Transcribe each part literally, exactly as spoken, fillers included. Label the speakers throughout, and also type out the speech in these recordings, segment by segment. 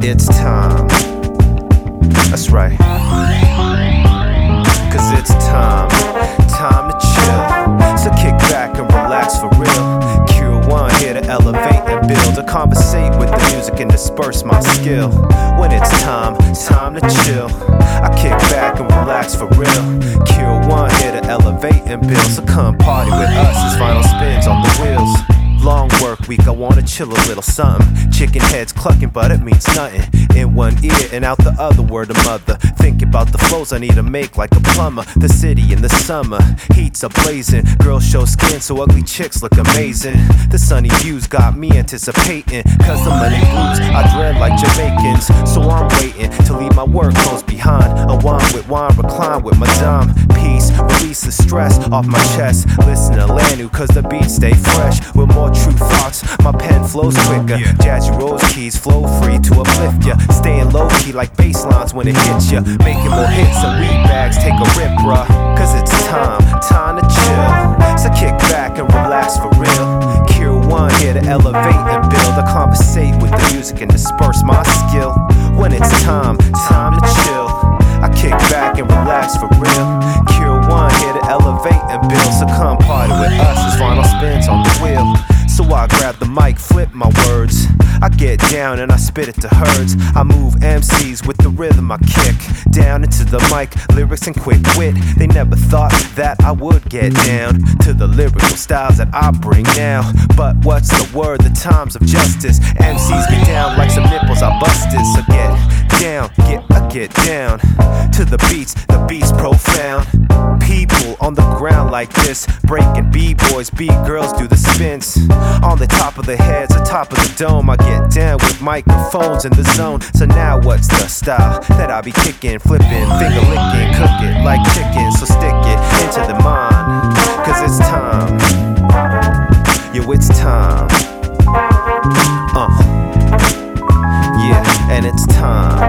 Speaker 1: It's time. That's right. Cause it's time. Time to chill. So kick back and relax for real. Cure One here to elevate and build. To conversate with the music and disperse my skill. When it's time, time to chill. I kick back and relax for real. Cure One here to elevate and build. So come party with us as final spins on the wheels. Long work week, I wanna chill a little something. Chicken heads clucking, but it means nothing. In one ear and out the other, word of mother. Think about the flows I need to make like a plumber. The city in the summer, heats are blazing. Girls show skin so ugly chicks look amazing. The sunny views got me anticipating. Cause the money blues I dread like Jamaicans. So I'm waiting to leave my work clothes behind. Unwind with wine, recline with my dime. Peace, release the stress off my chest. Listen to Lanu cause the beats stay fresh. With more true thoughts, my pen flows quicker. Jazzy rose keys flow free to uplift ya. Staying low key like bass lines when it hits ya. Making more hits and weed bags take a rip, bruh. Cause it's time, time to chill. So kick back and relax for real. Cure One here to elevate and build. I conversate with the music and disperse my skill. When it's time, time to chill. I kick back and relax for real. Cure One here to elevate and build. So come party with us as final spins on the wheel. So I grab the mic, flip my words. I get down and I spit it to herds. I move M Cs with the rhythm I kick. Down into the mic, lyrics and quick wit. They never thought that I would get down to the lyrical styles that I bring now. But what's the word? The times of justice. M Cs get down like some nipples I busted. So get down, get, I get down to the beats, the beats profound. People on the ground like this, breaking B-boys, B-girls do the spins. On the top of the heads, the top of the dome, I get down with microphones in the zone. So now what's the style that I be kicking, flipping, finger licking, cook it like chicken. So stick it into the mind, cause it's time. Yo, it's time. Uh, yeah, and it's time.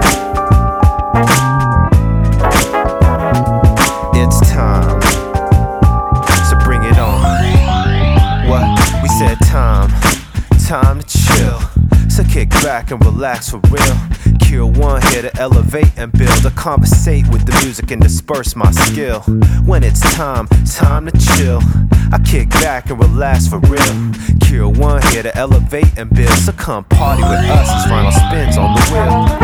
Speaker 1: It's time. So bring it on. What? We said time. Time to chill. So kick back and relax for real. Cure One here to elevate and build. To conversate with the music and disperse my skill. When it's time, time to chill. I kick back and relax for real. Cure One here to elevate and build. So come party with us as final spins on the wheel.